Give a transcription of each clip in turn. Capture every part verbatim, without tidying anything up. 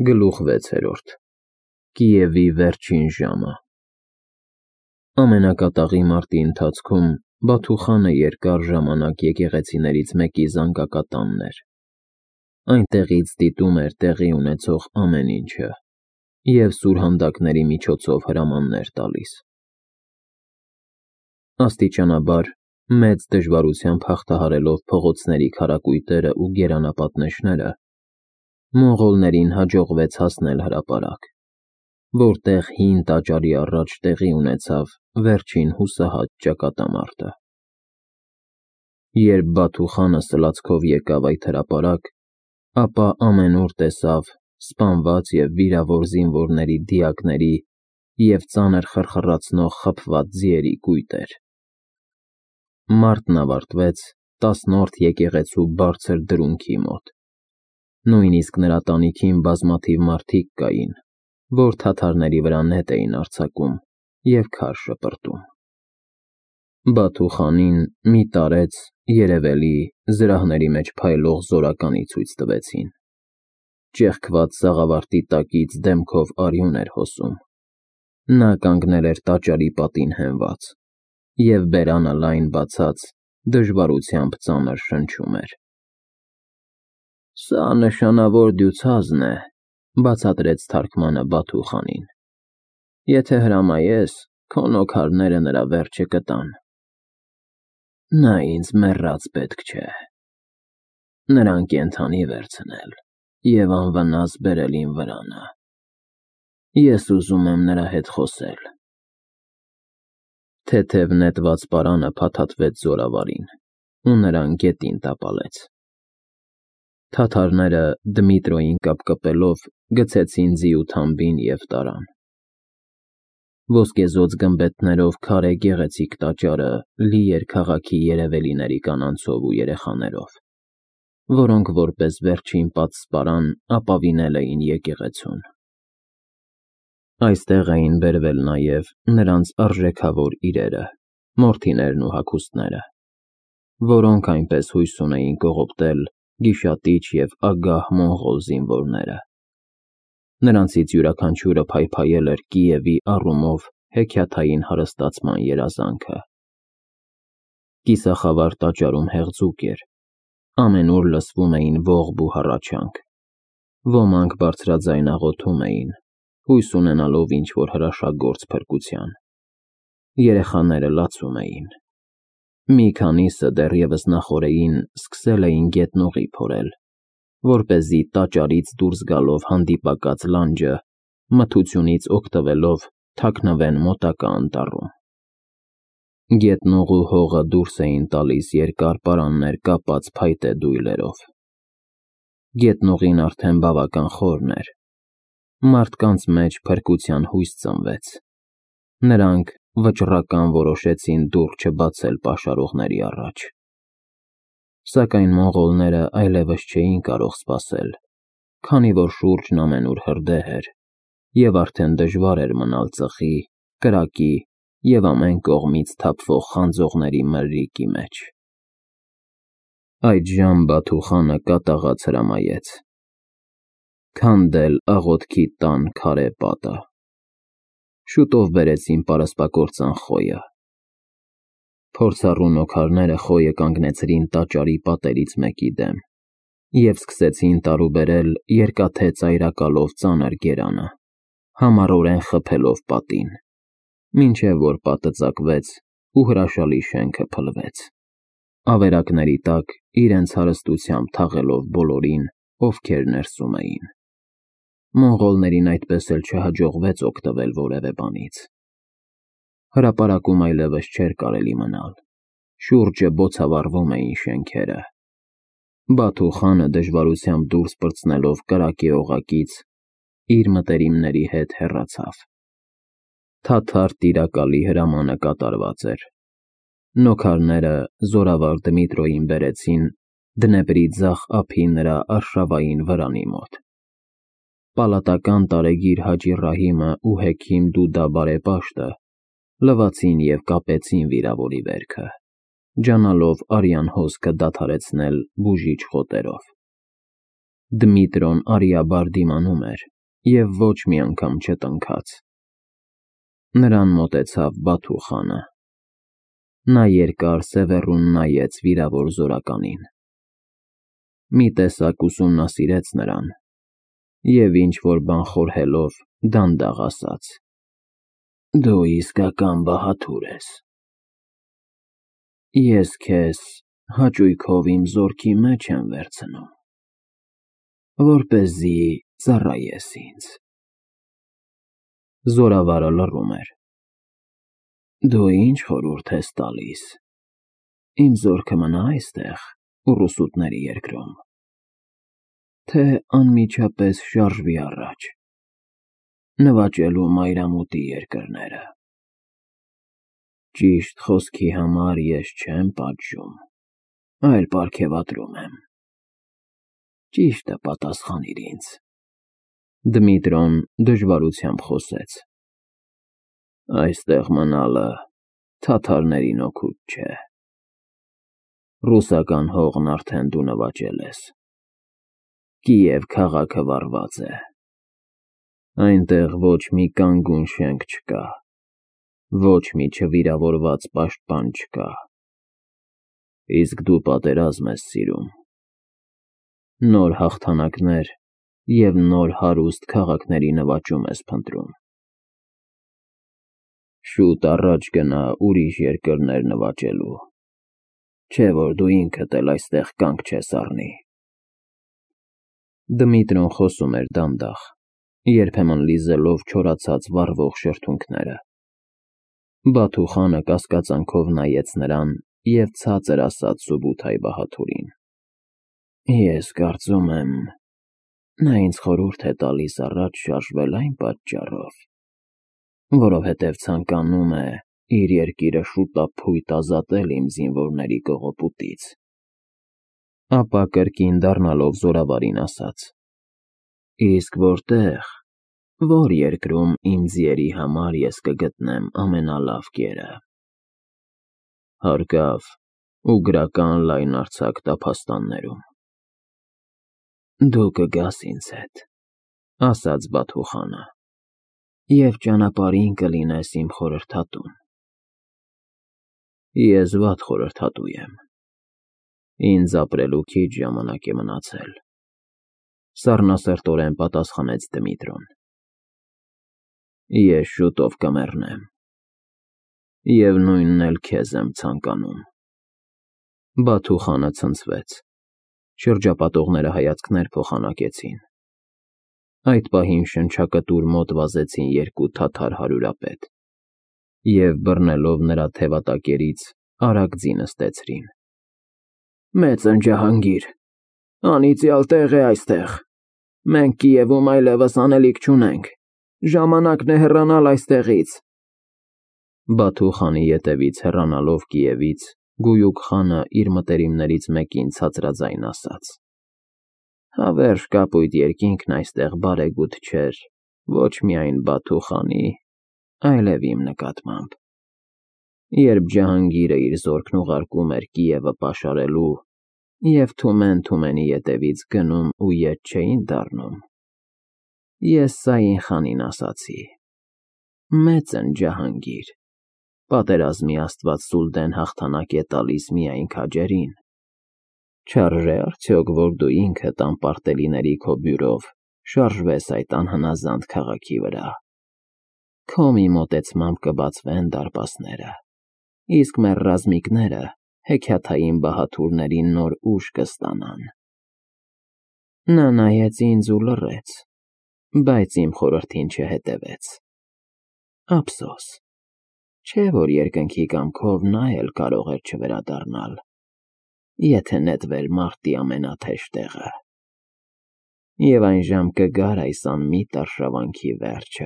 Գլուխ վեցերորդ Կիևի վերջին ժամը Ամենակատաղի մարտի ընթացքում Բաթուխանը երկար ժամանակ եկեղեցիներից մեկի զանգակատանն էր։ Այնտեղից դիտում էր տեղի ունեցող ամեն ինչը և սուրհանդակների միջոցով հրամաններ տալիս։ Աստիճանաբար, մեծ դժվարությամբ հաղթահարելով փողոցների քարակույտերը ու գերանապատնեշները, մոնղոլներին հաջողվեց հասնել հրապարակ, որտեղ հին տաճարի առաջ տեղի ունեցավ վերջին հուսահատ ճակատամարտը։ Երբ Բաթուխանը սլացքով եկավ այդ հրապարակ, ապա ամենուր տեսավ սպանված և վիրավոր զինվորների դիակների և ծանր խրխռացնող խաբված ձիերի կույտեր։ Մարտն ավարտվեց տասնորդ եկեղեցու բարձր դրունքի մոտ։ Նույնիսկ նրա տանիքին բազմաթիվ մարդիկ կային, որ թաթարների վրա նետ էին արձակում և քար շպրտում։ Բաթուխանին մի տարեց երևելի զրահների մեջ փայլող զորականի ցույց տվեցին։ Ճեղքված սաղավարտի տակից դեմքով արյուն էր հոսում։ Նա կանգնել էր տաճարի պատին հենված, և բերանը լայն բացած դժվարությամբ ծանր շնչում էր։ «Սա նշանավոր դյուցազն է,» բացատրեց թարգմանը Բաթուխանին։ «Եթե հրամայես, քո նոքարները նրա վերջը կտան։ Նա ինձ մեռած պետք չէ։ Նրան կենդանի վերցնել և անվնաս բերել իմ վրանը։ Ես ուզում եմ նրա հետ խոսել»։ Թեթև նետված պարանը փաթաթվեց զորավարին, ու նրան գետին տապալեց։ Թաթարները Դմիտրոյին կապկպելով գցեցին ձիու թամբին և տարան։ Ոսկեզօծ գմբեթներով քարե գեղեցիկ տաճարը լի էր քաղաքի երևելիների կանանցով ու երեխաներով, որոնք որպես վերջին պատսպարան ապավինել էին եկեղեցուն։ Այստեղ էին բերվել նաև նրանց արժեքավոր իրերը, մորթիներն ու հագուստները, որոնք այնպես հույս ունեին կողոպտել գիշատիչ և ագահ մոնղոլ զինվորները։ Նրանցից յուրաքանչյուրը փայփայել էր Կիևի առումով հեքիաթային հարստացման երազանքը։ Կիսախավար տաճարում հեղձուկ էր, ամենուր լսվում էին ողբ ու հառաչանք։ Ոմանք բարձրաձայն աղոթում էին, հույս ունենալով ինչ-որ հրաշագործ փրկության։ Երեխաները լացում էին։ Մի քանիսը դեռևս նախօրեին սկսել էին գետնուղի փորել, որպեսզի տաճարից դուրս գալով հանդիպակաց լանջը մթությունից օգտվելով թաքնվեն մոտակա անտառում։ Գետնուղու հողը դուրս էին տալիս երկար պարաններ կապած փայտե դույլերով։ Գետնուղին արդեն բավական խորն էր։ Մարդկանց մեջ փրկության հույս ծնվեց։ Նրանք վճռական որոշեցին դուռ չբացել պաշարողների առաջ։ Սակայն մոնղոլները այլևս չէին կարող սպասել, քանի որ շուրջն ամենուր հրդեհ էր, և արդեն դժվար էր մնալ ծխի, կրակի և ամեն կողմից թափվող խանձողների մրրիկի մեջ։ Այդժամ Բաթուխանը կատաղած հրամայեց. «Քանդել աղոթքի տան քարե պատը»։ Շուտով բերեցին պարսպակործան խոյը։ Փորձառու նոքարները խոյը կանգնեցրին տաճարի պատերից մեկի դեմ և սկսեցին տարուբերել երկաթե ծայրակալով ծանր գերանը, համառորեն խփելով պատին, մինչև որ պատը ծակվեց ու հրաշալի շենքը փլվեց, ավերակների տակ իրենց հարստությամբ թաղելով բոլորին, ովքեր ներսում էին։ Մոնղոլներին այդպես էլ չհաջողվեց օգտվել որևէ բանից։ Հրապարակում այլևս չէր կարելի մնալ, շուրջը բոցավառվում էին շենքերը։ Բաթուխանը դժվարությամբ դուրս պրծնելով կրակե օղակից, իր մտերիմների հետ հեռացավ։ Թաթար տիրակալի հրամանը կատարված էր։ Նոքարները զորավար Դմիտրոյին բերեցին Դնեպրի ձախ ափի նրա արշավային վրանի մոտ։ Պալատական տարեգիր Հաջի Ռահիմը ու Հեքիմ Դուդա բարեպաշտը լվացին և կապեցին վիրավորի վերքը, ջանալով արյան հոսքը դադարեցնել բուժիչ խոտերով։ Դմիտրոն արիաբար դիմանում էր և ոչ մի անգամ չտնքաց։ Նրան մոտեցավ Բաթու խանը։ Նա երկար սևեռուն նայեց վիրավոր զորականին։ Մի տեսակ ուսումնասիրեց նրան և ինչ-որ բան խորհելով դանդաղ ասաց. «Դու իսկական բահադուր ես։ Ես քեզ հաճույքով իմ զորքի մեջ եմ վերցնում, որպեսզի ծառայես ինձ»։ Զորավարը լռում էր։ «Դու ինչ խորհուրդ ես տալիս, իմ զորքը մնա՞ այստեղ ուռուսուտների երկրում, թե անմիջապես շարժվի առաջ, նվաճելու մայրամուտի երկրները»։ «Ճիշտ խոսքի համար ես չեմ պատժում, այլ պարգևատրում եմ։ Ճիշտը պատասխանիր ինձ»։ Դմիտրոն դժվարությամբ խոսեց. «Այստեղ մնալը թաթարներին օգուտ չէ։ Ռուսական հողն արդեն դու նվաճել ես։ Կիև քաղաքը վառված է։ Այնտեղ ոչ մի կանգուն շենք չկա, ոչ մի չվիրավորված պաշտպան չկա։ Իսկ դու պատերազմ ես սիրում։ Նոր հաղթանակներ և նոր հարուստ քաղաքների նվաճում ես փնտրում։ Շուտ առաջ գնա ուրիշ երկրներ նվաճելու, չէ՞ որ դու ինքդ էլ այստեղ կանգ չես առնի»։ Դմիտրոն խոսում էր դանդաղ, երբեմն լիզելով չորացած վառվող շրթունքները։ Բաթու խանը կասկածանքով նայեց նրան և ցածր ասաց Սուբութայ բահադուրին. «Ես կարծում եմ, նա ինձ խորհուրդ է տալիս առաջ շարժվել այն պատճառով, որովհետև ցանկանում է իր երկիրը շուտափույթ ազատել իմ զինվորների կողոպուտից»։ Ապա կրկին դառնալով զորավարին ասաց. «Իսկ որտեղ, որ երկրում իմ ձիերի համար ես կգտնեմ ամենալավ կերը»։ «Հարկավ ուգրական լայնարձակ տափաստաններում»։ «Դու կգաս ինձ հետ», ասաց Բաթու խանը, «և ճանապարհին կլինես իմ խորհրդատուն»։ «Ես վատ խորհրդատու եմ։ Ինձ ապրելու քիչ ժամանակ է մնացել», սառնասրտորեն պատասխանեց Դմիտրոն։ «Ես շուտով կմեռնեմ, և նույնն էլ քեզ եմ ցանկանում»։ Բաթու խանը ցնցվեց։ Շրջապատողները հայացքներ փոխանակեցին։ Այդ պահին շնչակտուր մոտ վազեցին երկու թաթար հարյուրապետ և, բռնելով նրա թևատակերից, արագ ձի նստեցրին։ «Մեծն Ջահանգիր, անիծյալ տեղ է այստեղ։ Մենք Կիևում այլևս անելիք չունենք, ժամանակն է հեռանալ այստեղից»։ Բաթու խանի ետևից հեռանալով Կիևից, Գույուկ խանը իր մտերիմներից մեկին ցածրաձայն ասաց. «Հավերժ կապույտ երկինքն այստեղ բարեգութ չէր ոչ միայն Բաթու խանի, այլև իմ նկատմամբ։ Երբ Ջահանգիրը իր զորքն ուղարկում էր Կիևը պաշարելու, և Թումեն-Թումենի ետևից գնում ու ետ չէին դառնում, ես Սային խանին ասացի. «Մեծն Ջահանգիր, պատերազմի աստված Սուլդեն հաղթանակ է տալիս միայն քաջերին։ Չարժե՞ արդյոք, որ դու ինքդ անպարտելիների քո բյուրով շարժվես այդ անհնազանդ քաղաքի վրա։ Քո մի մոտեցմամբ կբացվեն դարպասները, իսկ մեր ռազմիկները հեքիաթային բահադուրների նոր ուժ կստանան»։ Նա նայեց ինձ ու լռեց, բայց իմ խորհրդին չհետևեց։ Ափսոս, չէ՞ որ երկնքի կամքով նա էլ կարող էր չվերադառնալ, եթե նետվեր մարտի ամենաթեժ տեղը։ Եվ այն ժամ կգար այս անմիտ արշավանքի վերջը։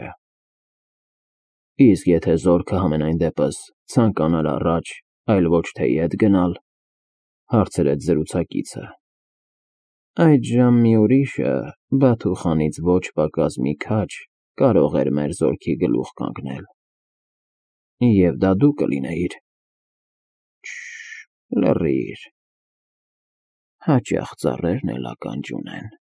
«Իսկ եթե զորքը համենայն դեպս ցանկանար առաջ, այլ ոչ թե ետ գնալ»։ Հարցրեց զրուցակիցը։ «Այդ ժամ մի ուրիշը, Բաթու խանից ոչ պակաս մի քաջ, կարող էր մեր զորքի գլուխ կանգնել։ Եվ դա դու կլինեիր»։ Շշ, լռիր։ Հաճախ ծառերն էլ ականջ ունեն։